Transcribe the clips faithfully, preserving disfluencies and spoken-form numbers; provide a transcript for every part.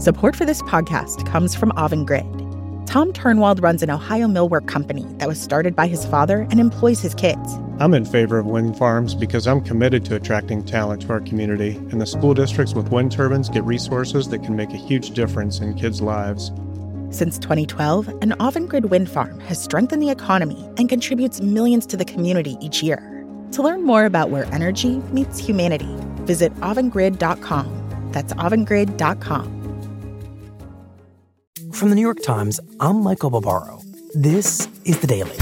Support for this podcast comes from Avangrid. Tom Turnwald runs an Ohio millwork company that was started by his father and employs his kids. I'm in favor of wind farms because I'm committed to attracting talent to our community, and the school districts with wind turbines get resources that can make a huge difference in kids' lives. Since twenty twelve, an Avangrid wind farm has strengthened the economy and contributes millions to the community each year. To learn more about where energy meets humanity, visit avangrid dot com. That's avangrid dot com. From the New York Times, I'm Michael Barbaro. This is The Daily.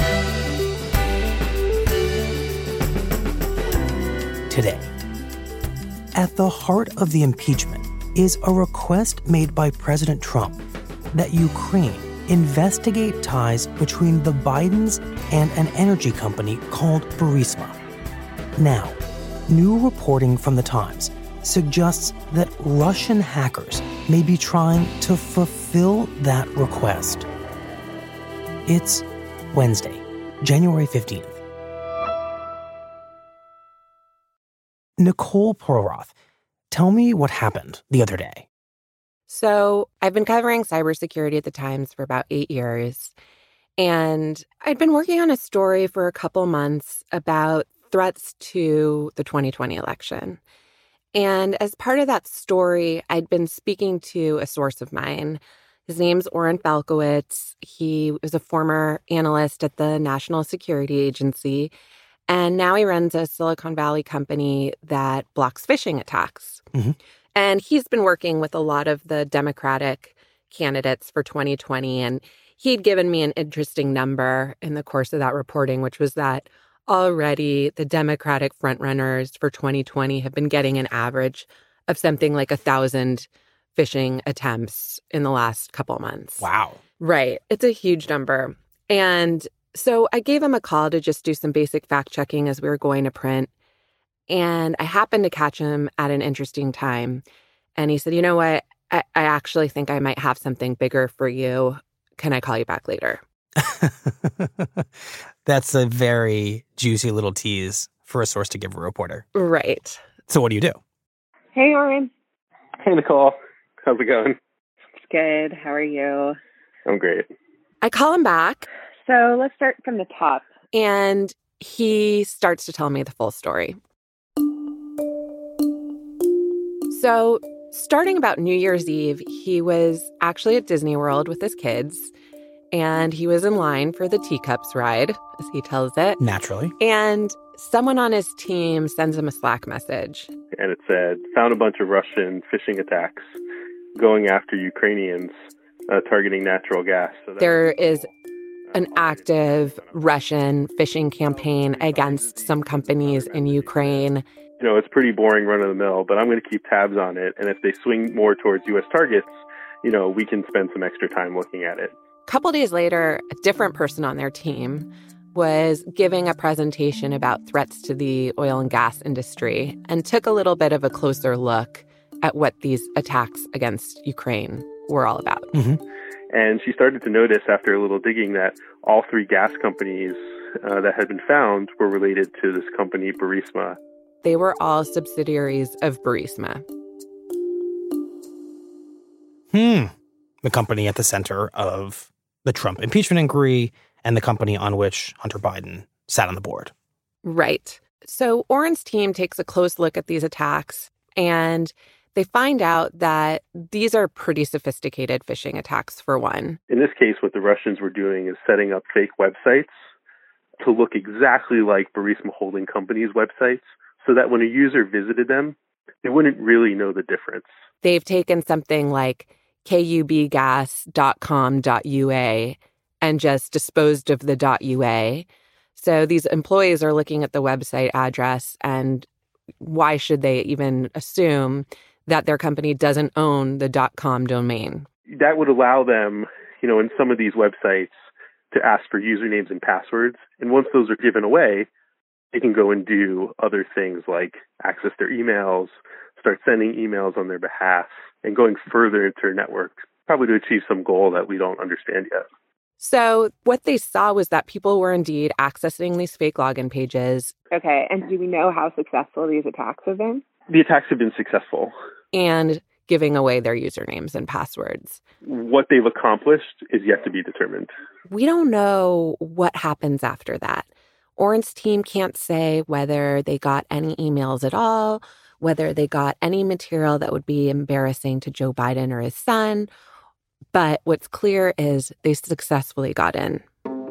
Today, at the heart of the impeachment is a request made by President Trump that Ukraine investigate ties between the Bidens and an energy company called Burisma. Now, new reporting from The Times suggests that Russian hackers may be trying to fulfill that request. It's Wednesday, January fifteenth. Nicole Pororoth, tell me what happened the other day. So I've been covering cybersecurity at The Times for about eight years, and I'd been working on a story for a couple months about threats to the twenty twenty election. And as part of that story, I'd been speaking to a source of mine. His name's Oren Falkowitz. He was a former analyst at the National Security Agency, and now he runs a Silicon Valley company that blocks phishing attacks. Mm-hmm. And he's been working with a lot of the Democratic candidates for twenty twenty, and he'd given me an interesting number in the course of that reporting, which was that already the Democratic frontrunners for twenty twenty have been getting an average of something like a thousand phishing attempts in the last couple months. Wow. Right. It's a huge number. And so I gave him a call to just do some basic fact checking as we were going to print. And I happened to catch him at an interesting time. And he said, you know what? I, I actually think I might have something bigger for you. Can I call you back later? That's a very juicy little tease for a source to give a reporter. Right. So what do you do? Hey, Oren. Hey, Nicole. How's it going? It's good. How are you? I'm great. I call him back. So let's start from the top. And he starts to tell me the full story. So starting about New Year's Eve, he was actually at Disney World with his kids. And he was in line for the teacups ride, as he tells it. Naturally. And someone on his team sends him a Slack message. And it said, found a bunch of Russian phishing attacks going after Ukrainians uh, targeting natural gas. So there is an active Russian phishing campaign against some companies in Ukraine. You know, it's pretty boring run-of-the-mill, but I'm going to keep tabs on it. And if they swing more towards U S targets, you know, we can spend some extra time looking at it. A couple days later, a different person on their team was giving a presentation about threats to the oil and gas industry and took a little bit of a closer look at what these attacks against Ukraine were all about. Mm-hmm. And she started to notice after a little digging that all three gas companies uh, that had been found were related to this company, Burisma. They were all subsidiaries of Burisma. Hmm. The company at the center of the Trump impeachment inquiry and the company on which Hunter Biden sat on the board. Right. So Oren's team takes a close look at these attacks, and they find out that these are pretty sophisticated phishing attacks, for one. In this case, what the Russians were doing is setting up fake websites to look exactly like Burisma Holding Company's websites, so that when a user visited them, they wouldn't really know the difference. They've taken something like kubgas dot com dot u a and just disposed of the .ua. So these employees are looking at the website address, and why should they even assume that their company doesn't own the .com domain? That would allow them, you know, in some of these websites to ask for usernames and passwords. And once those are given away, they can go and do other things like access their emails, start sending emails on their behalf, and going further into their network, probably to achieve some goal that we don't understand yet. So what they saw was that people were indeed accessing these fake login pages. Okay, and do we know how successful these attacks have been? The attacks have been successful. And giving away their usernames and passwords. What they've accomplished is yet to be determined. We don't know what happens after that. Orrin's team can't say whether they got any emails at all, whether they got any material that would be embarrassing to Joe Biden or his son. But what's clear is they successfully got in.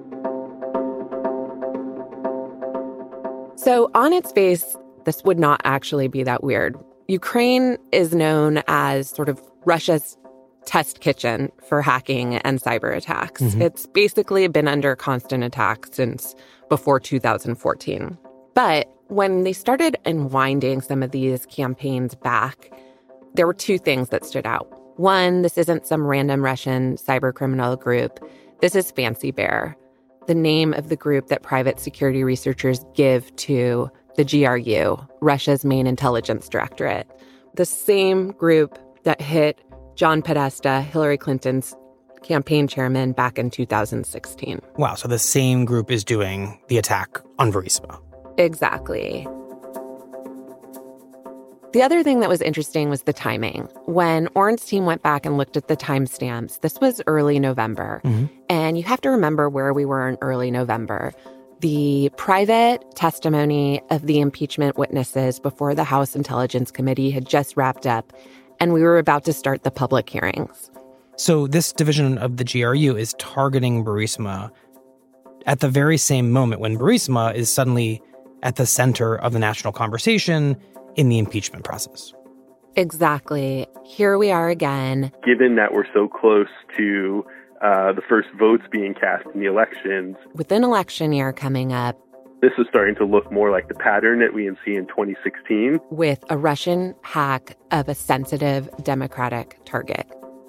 So on its face, this would not actually be that weird. Ukraine is known as sort of Russia's test kitchen for hacking and cyber attacks. Mm-hmm. It's basically been under constant attack since before two thousand fourteen. But when they started unwinding some of these campaigns back, there were two things that stood out. One, this isn't some random Russian cyber criminal group. This is Fancy Bear, the name of the group that private security researchers give to the G R U, Russia's main intelligence directorate. The same group that hit John Podesta, Hillary Clinton's campaign chairman, back in two thousand sixteen. Wow, so the same group is doing the attack on Burisma. Exactly. The other thing that was interesting was the timing. When Orrin's team went back and looked at the timestamps, this was early November. Mm-hmm. And you have to remember where we were in early November. The private testimony of the impeachment witnesses before the House Intelligence Committee had just wrapped up, and we were about to start the public hearings. So this division of the G R U is targeting Burisma at the very same moment when Burisma is suddenly at the center of the national conversation in the impeachment process. Exactly. Here we are again. Given that we're so close to uh, the first votes being cast in the elections, with an election year coming up, this is starting to look more like the pattern that we see in twenty sixteen. With a Russian hack of a sensitive Democratic target.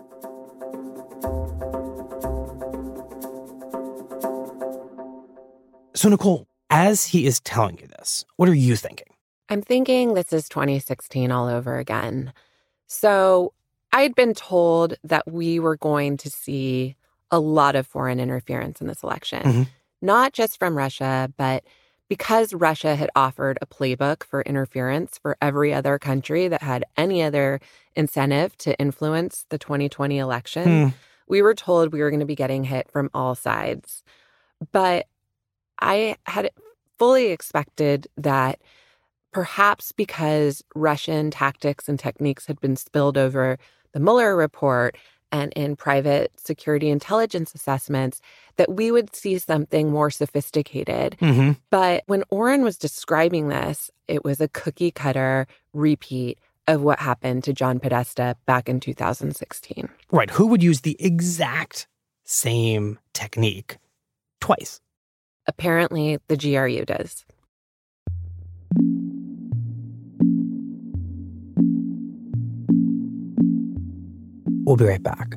So, Nicole, as he is telling you this, what are you thinking? I'm thinking this is twenty sixteen all over again. So I had been told that we were going to see a lot of foreign interference in this election, mm-hmm. not just from Russia, but because Russia had offered a playbook for interference for every other country that had any other incentive to influence the twenty twenty election. Mm. We were told we were going to be getting hit from all sides. But I had fully expected that perhaps because Russian tactics and techniques had been spilled over the Mueller report and in private security intelligence assessments, that we would see something more sophisticated. Mm-hmm. But when Orrin was describing this, it was a cookie-cutter repeat of what happened to John Podesta back in two thousand sixteen. Right. Who would use the exact same technique twice? Apparently, the G R U does. We'll be right back.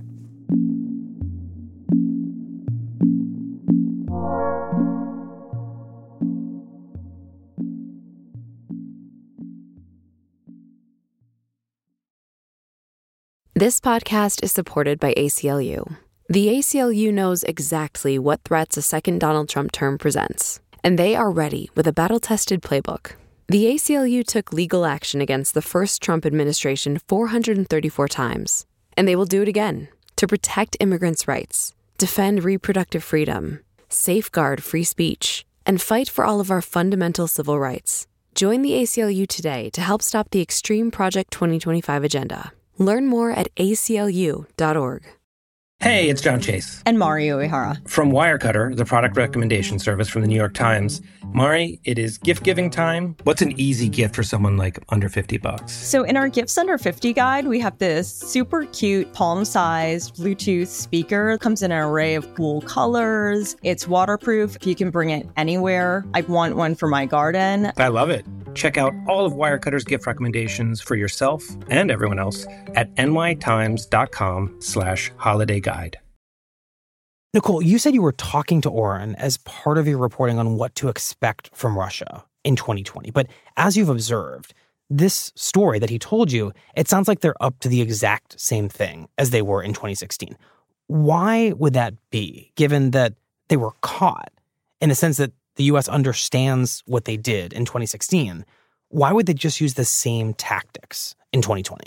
This podcast is supported by A C L U. The A C L U knows exactly what threats a second Donald Trump term presents, and they are ready with a battle-tested playbook. The A C L U took legal action against the first Trump administration four hundred thirty-four times, and they will do it again to protect immigrants' rights, defend reproductive freedom, safeguard free speech, and fight for all of our fundamental civil rights. Join the A C L U today to help stop the Extreme Project twenty twenty-five agenda. Learn more at A C L U dot org. Hey, it's John Chase. And Mari Uehara. From Wirecutter, the product recommendation service from the New York Times. Mari, it is gift-giving time. What's an easy gift for someone like under fifty bucks? So in our Gifts Under fifty guide, we have this super cute palm-sized Bluetooth speaker. It comes in an array of cool colors. It's waterproof. You can bring it anywhere. I want one for my garden. I love it. Check out all of Wirecutter's gift recommendations for yourself and everyone else at nytimes.com slash holiday guide. Nicole, you said you were talking to Orrin as part of your reporting on what to expect from Russia in twenty twenty. But as you've observed, this story that he told you, it sounds like they're up to the exact same thing as they were in twenty sixteen. Why would that be, given that they were caught in a sense that the U S understands what they did in twenty sixteen? Why would they just use the same tactics in twenty twenty?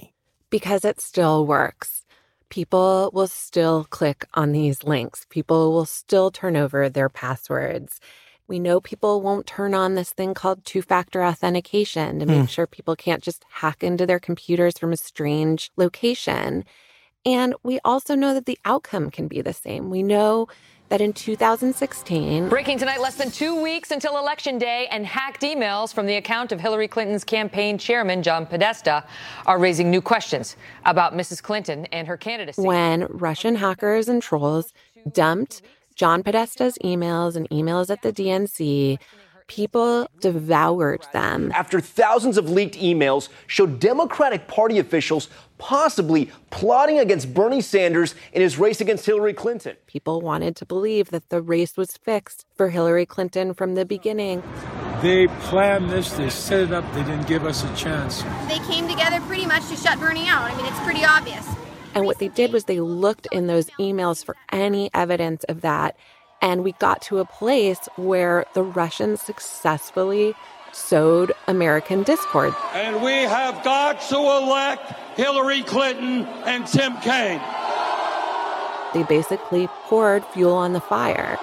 Because it still works. People will still click on these links. People will still turn over their passwords. We know people won't turn on this thing called two-factor authentication to make mm. sure people can't just hack into their computers from a strange location. And we also know that the outcome can be the same. We know that in two thousand sixteen... Breaking tonight, less than two weeks until Election Day, and hacked emails from the account of Hillary Clinton's campaign chairman, John Podesta, are raising new questions about Missus Clinton and her candidacy. When Russian hackers and trolls dumped John Podesta's emails and emails at the D N C, people devoured them. After thousands of leaked emails showed Democratic Party officials possibly plotting against Bernie Sanders in his race against Hillary Clinton. People wanted to believe that the race was fixed for Hillary Clinton from the beginning. They planned this, they set it up, they didn't give us a chance. They came together pretty much to shut Bernie out. I mean, it's pretty obvious. And what they did was they looked in those emails for any evidence of that. And we got to a place where the Russians successfully sowed American discord. And we have got to elect Hillary Clinton and Tim Kaine. They basically poured fuel on the fire.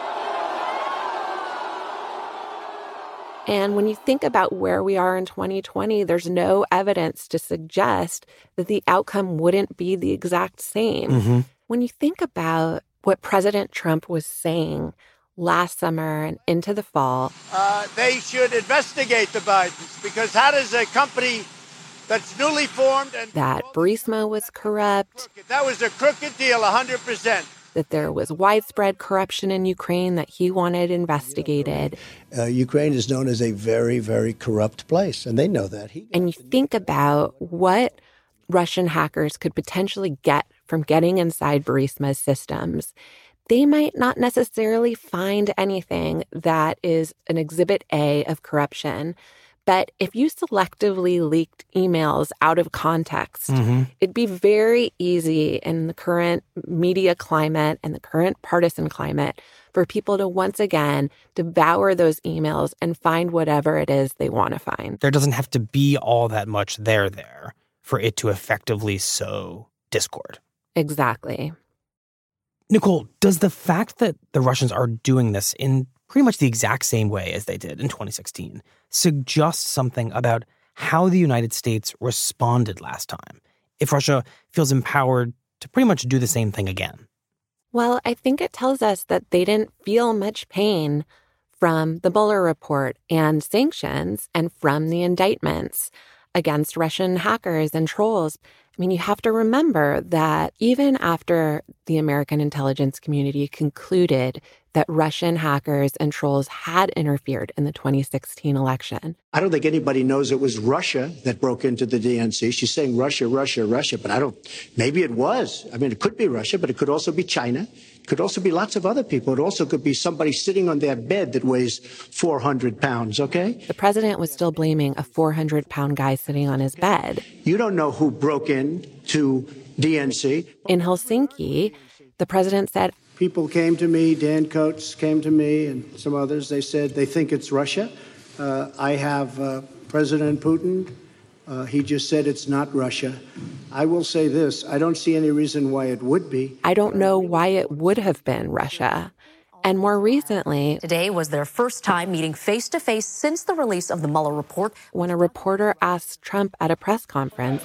And when you think about where we are in twenty twenty, there's no evidence to suggest that the outcome wouldn't be the exact same. Mm-hmm. When you think about what President Trump was saying last summer and into the fall. Uh, they should investigate the Bidens, because how does a company that's newly formed and that Burisma was corrupt. That was a crooked deal, one hundred percent. That there was widespread corruption in Ukraine that he wanted investigated. Uh, Ukraine is known as a very, very corrupt place, and they know that. He and you think about what Russian hackers could potentially get from getting inside Burisma's systems. They might not necessarily find anything that is an exhibit A of corruption. But if you selectively leaked emails out of context, mm-hmm. it'd be very easy in the current media climate and the current partisan climate for people to once again devour those emails and find whatever it is they want to find. There doesn't have to be all that much there there for it to effectively sow discord. Exactly. Nicole, does the fact that the Russians are doing this in pretty much the exact same way as they did in twenty sixteen suggest something about how the United States responded last time, if Russia feels empowered to pretty much do the same thing again? Well, I think it tells us that they didn't feel much pain from the Mueller report and sanctions and from the indictments against Russian hackers and trolls. I mean, you have to remember that even after the American intelligence community concluded that Russian hackers and trolls had interfered in the twenty sixteen election. I don't think anybody knows it was Russia that broke into the D N C. She's saying Russia, Russia, Russia, but I don't, maybe it was. I mean, it could be Russia, but it could also be China. It could also be lots of other people. It also could be somebody sitting on their bed that weighs four hundred pounds, okay? The president was still blaming a four hundred pound guy sitting on his bed. You don't know who broke in to D N C. In Helsinki, the president said, people came to me, Dan Coates came to me and some others. They said they think it's Russia. Uh, I have uh, President Putin. Uh, he just said it's not Russia. I will say this. I don't see any reason why it would be. I don't know why it would have been Russia. And more recently, today was their first time meeting face-to-face since the release of the Mueller report. When a reporter asked Trump at a press conference,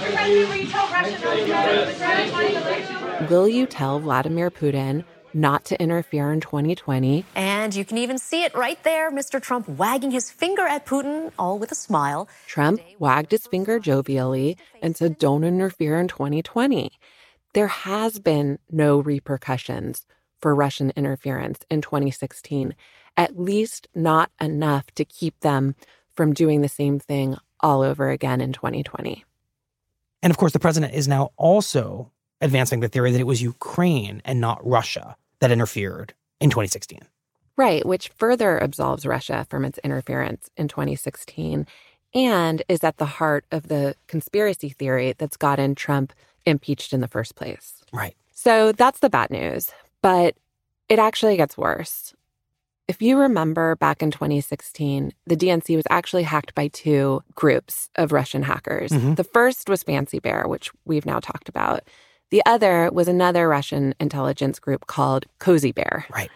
will you tell Vladimir Putin not to interfere in twenty twenty? And you can even see it right there, Mister Trump wagging his finger at Putin, all with a smile. Trump wagged his finger jovially and said, don't interfere in twenty twenty. There has been no repercussions for Russian interference in twenty sixteen, at least not enough to keep them from doing the same thing all over again in twenty twenty. And of course, the president is now also advancing the theory that it was Ukraine and not Russia that interfered in twenty sixteen. Right, which further absolves Russia from its interference in twenty sixteen and is at the heart of the conspiracy theory that's gotten Trump impeached in the first place. Right. So that's the bad news. But it actually gets worse. If you remember back in twenty sixteen, the D N C was actually hacked by two groups of Russian hackers. Mm-hmm. The first was Fancy Bear, which we've now talked about. The other was another Russian intelligence group called Cozy Bear. Right.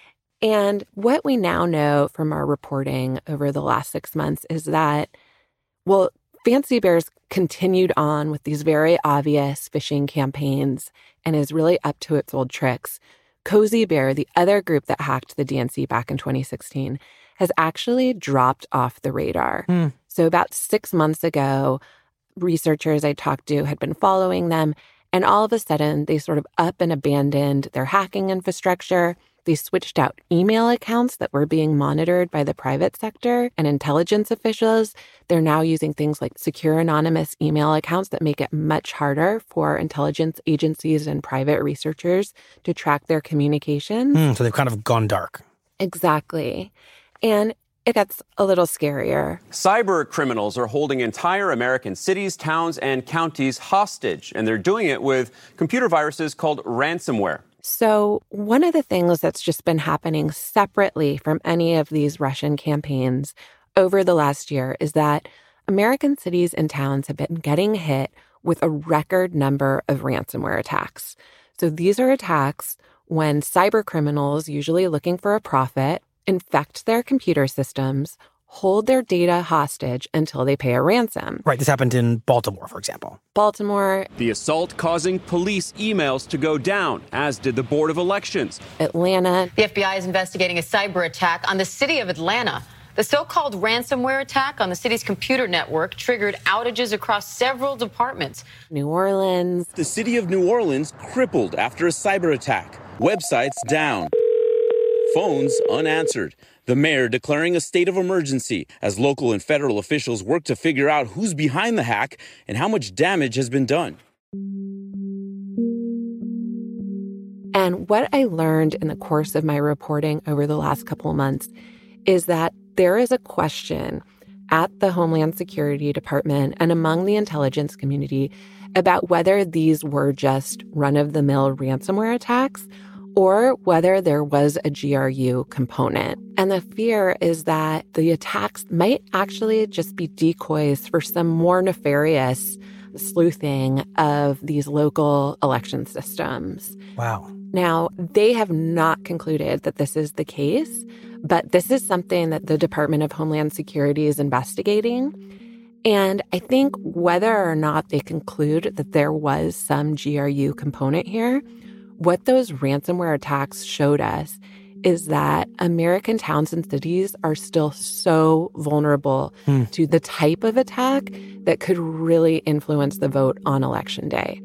And what we now know from our reporting over the last six months is that, well, Fancy Bear's continued on with these very obvious phishing campaigns and is really up to its old tricks. Cozy Bear, the other group that hacked the D N C back in twenty sixteen, has actually dropped off the radar. Mm. So about six months ago, researchers I talked to had been following them, and all of a sudden, they sort of up and abandoned their hacking infrastructure. They switched out email accounts that were being monitored by the private sector and intelligence officials. They're now using things like secure anonymous email accounts that make it much harder for intelligence agencies and private researchers to track their communications. Mm, so they've kind of gone dark. Exactly. And it gets a little scarier. Cyber criminals are holding entire American cities, towns, and counties hostage, and they're doing it with computer viruses called ransomware. So one of the things that's just been happening separately from any of these Russian campaigns over the last year is that American cities and towns have been getting hit with a record number of ransomware attacks. So these are attacks when cyber criminals, usually looking for a profit, infect their computer systems, hold their data hostage until they pay a ransom. Right. This happened in Baltimore, for example. Baltimore. The assault causing police emails to go down, as did the Board of Elections. Atlanta. The F B I is investigating a cyber attack on the city of Atlanta. The so-called ransomware attack on the city's computer network triggered outages across several departments. New Orleans. The city of New Orleans crippled after a cyber attack. Websites down. Phones unanswered. The mayor declaring a state of emergency as local and federal officials work to figure out who's behind the hack and how much damage has been done. And what I learned in the course of my reporting over the last couple of months is that there is a question at the Homeland Security Department and among the intelligence community about whether these were just run-of-the-mill ransomware attacks or whether there was a G R U component. And the fear is that the attacks might actually just be decoys for some more nefarious sleuthing of these local election systems. Wow. Now, they have not concluded that this is the case, but this is something that the Department of Homeland Security is investigating. And I think whether or not they conclude that there was some G R U component here, what those ransomware attacks showed us is that American towns and cities are still so vulnerable hmm. to the type of attack that could really influence the vote on Election Day.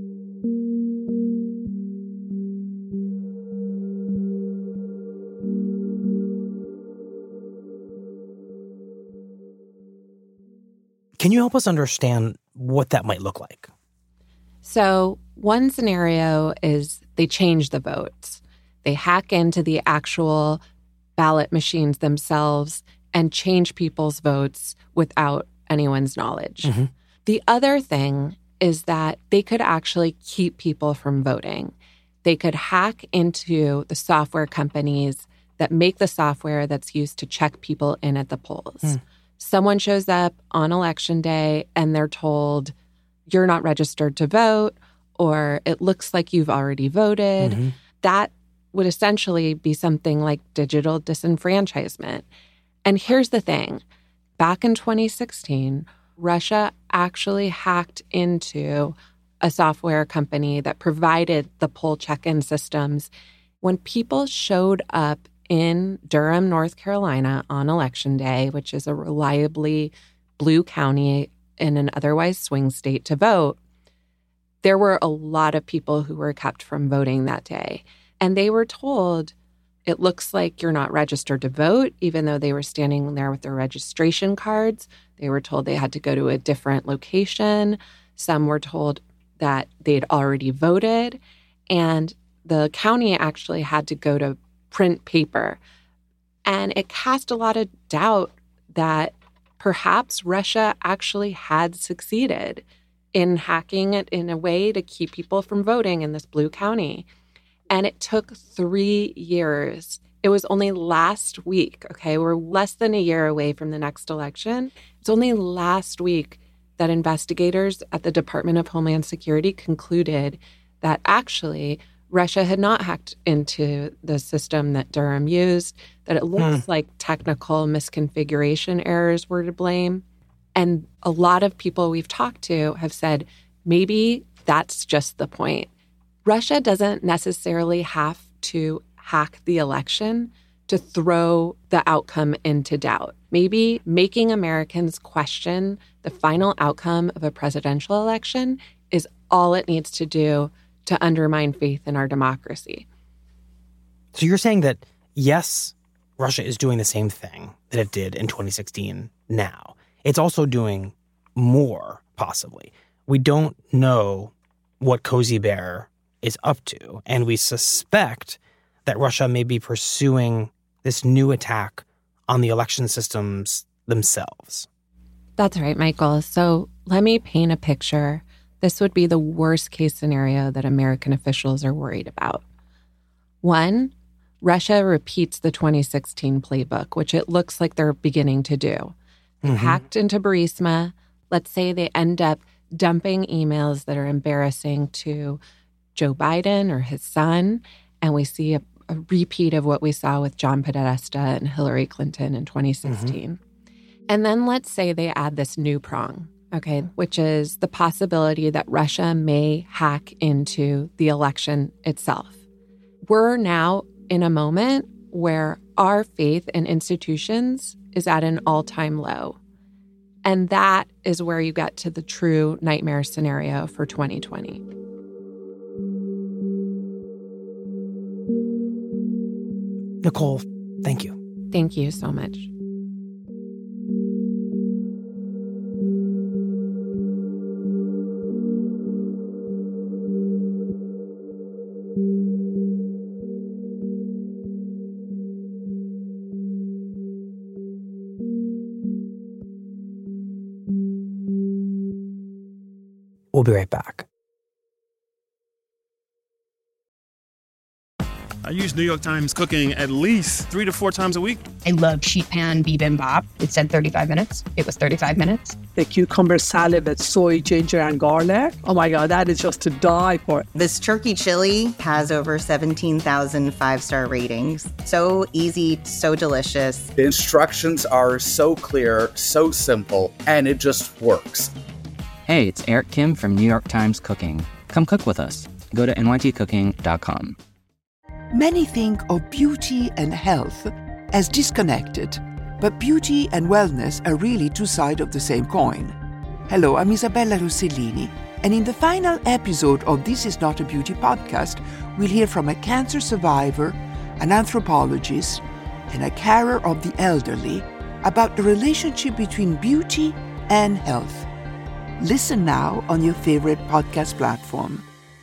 Can you help us understand what that might look like? So one scenario is they change the votes. They hack into the actual ballot machines themselves and change people's votes without anyone's knowledge. Mm-hmm. The other thing is that they could actually keep people from voting. They could hack into the software companies that make the software that's used to check people in at the polls. Mm. Someone shows up on Election Day and they're told, you're not registered to vote, or it looks like you've already voted. Mm-hmm. That would essentially be something like digital disenfranchisement. And here's the thing. Back in twenty sixteen, Russia actually hacked into a software company that provided the poll check-in systems. When people showed up in Durham, North Carolina on Election Day, which is a reliably blue county in an otherwise swing state to vote, there were a lot of people who were kept from voting that day. And they were told, it looks like you're not registered to vote, even though they were standing there with their registration cards. They were told they had to go to a different location. Some were told that they'd already voted. And the county actually had to go to print paper. And it cast a lot of doubt that perhaps Russia actually had succeeded in hacking it in a way to keep people from voting in this blue county. And it took three years It was only last week, okay? We're less than a year away from the next election. It's only last week that investigators at the Department of Homeland Security concluded that actually Russia had not hacked into the system that Durham used, that it looks hmm. like technical misconfiguration errors were to blame. And a lot of people we've talked to have said, maybe that's just the point. Russia doesn't necessarily have to hack the election to throw the outcome into doubt. Maybe making Americans question the final outcome of a presidential election is all it needs to do to undermine faith in our democracy. So you're saying that, yes, Russia is doing the same thing that it did in twenty sixteen now. It's also doing more, possibly. We don't know what Cozy Bear is up to, and we suspect that Russia may be pursuing this new attack on the election systems themselves. That's right, Michael. So let me paint a picture. This would be the worst case scenario that American officials are worried about. One, Russia repeats the twenty sixteen playbook, which it looks like they're beginning to do. They mm-hmm. hacked into Burisma. Let's say they end up dumping emails that are embarrassing to Joe Biden or his son, and we see a, a repeat of what we saw with John Podesta and Hillary Clinton in twenty sixteen. Mm-hmm. And then let's say they add this new prong, okay, which is the possibility that Russia may hack into the election itself. We're now in a moment where our faith in institutions is at an all-time low. And that is where you get to the true nightmare scenario for twenty twenty. Nicole, thank you. Thank you so much. We'll be right back. I use New York Times Cooking at least three to four times a week. I love sheet pan bibimbap. It said thirty-five minutes. It was thirty-five minutes. The cucumber salad with soy, ginger, and garlic. Oh my God, that is just to die for. This turkey chili has over seventeen thousand five-star ratings. So easy, so delicious. The instructions are so clear, so simple, and it just works. Hey, it's Eric Kim from New York Times Cooking. Come cook with us. Go to N Y T cooking dot com. Many think of beauty and health as disconnected, but beauty and wellness are really two sides of the same coin. Hello, I'm Isabella Rossellini, and in the final episode of This Is Not a Beauty podcast, we'll hear from a cancer survivor, an anthropologist, and a carer of the elderly about the relationship between beauty and health. Listen now on your favorite podcast platform.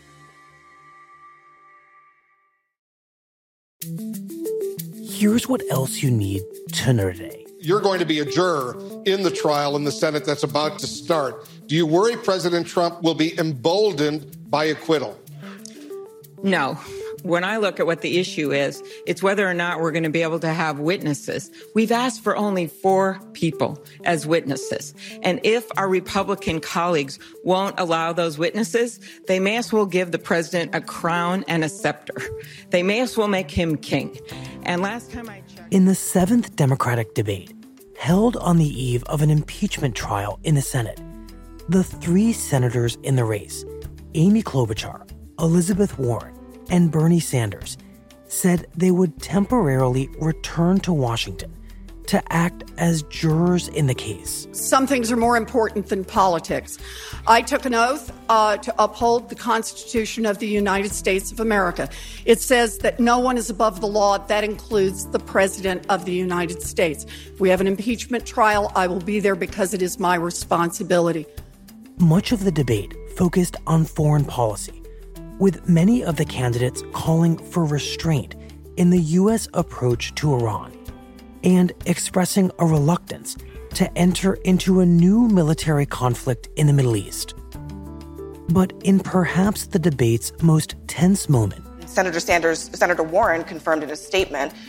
Here's what else you need to know today. You're going to be a juror in the trial in the Senate that's about to start. Do you worry President Trump will be emboldened by acquittal? No. When I look at what the issue is, it's whether or not we're going to be able to have witnesses. We've asked for only four people as witnesses. And if our Republican colleagues won't allow those witnesses, they may as well give the president a crown and a scepter. They may as well make him king. And last time I checked... In the seventh Democratic debate, held on the eve of an impeachment trial in the Senate, the three senators in the race, Amy Klobuchar, Elizabeth Warren, and Bernie Sanders, said they would temporarily return to Washington to act as jurors in the case. Some things are more important than politics. I took an oath uh, to uphold the Constitution of the United States of America. It says that no one is above the law. That includes the President of the United States. If we have an impeachment trial, I will be there because it is my responsibility. Much of the debate focused on foreign policy, with many of the candidates calling for restraint in the U S approach to Iran and expressing a reluctance to enter into a new military conflict in the Middle East. But in perhaps the debate's most tense moment, Senator Sanders, Senator Warren confirmed in a statement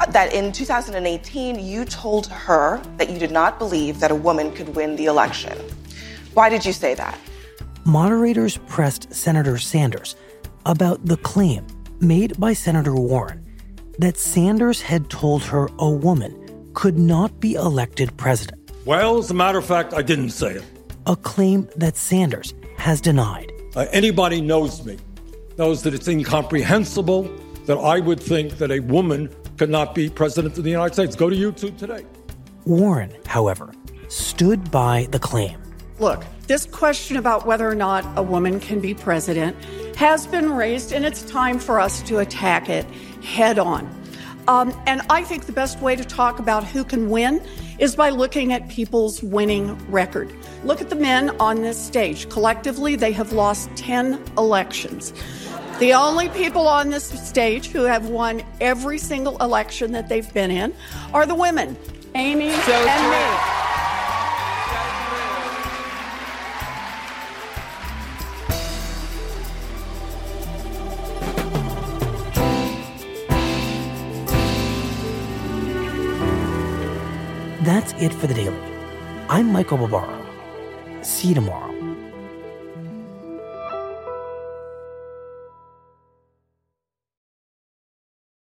that in two thousand eighteen, you told her that you did not believe that a woman could win the election. Why did you say that? Moderators pressed Senator Sanders about the claim made by Senator Warren that Sanders had told her a woman could not be elected president. Well, as a matter of fact, I didn't say it. A claim that Sanders has denied. Uh, anybody knows me, knows that it's incomprehensible that I would think that a woman could not be president of the United States. Go to YouTube today. Warren, however, stood by the claim. Look, this question about whether or not a woman can be president has been raised, and it's time for us to attack it head on. Um, and I think the best way to talk about who can win is by looking at people's winning record. Look at the men on this stage. Collectively, they have lost ten elections. The only people on this stage who have won every single election that they've been in are the women, Amy so and true. me. That's it for The Daily. I'm Michael Barbaro. See you tomorrow.